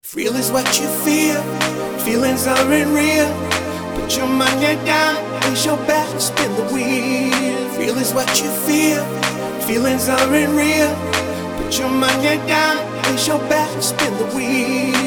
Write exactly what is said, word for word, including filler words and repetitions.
Real is what you feel, feelings aren't real. Put your money down, raise your back, spin the wheel. Real is what you feel, feelings aren't real. Put your money down, raise your back, spin the wheel.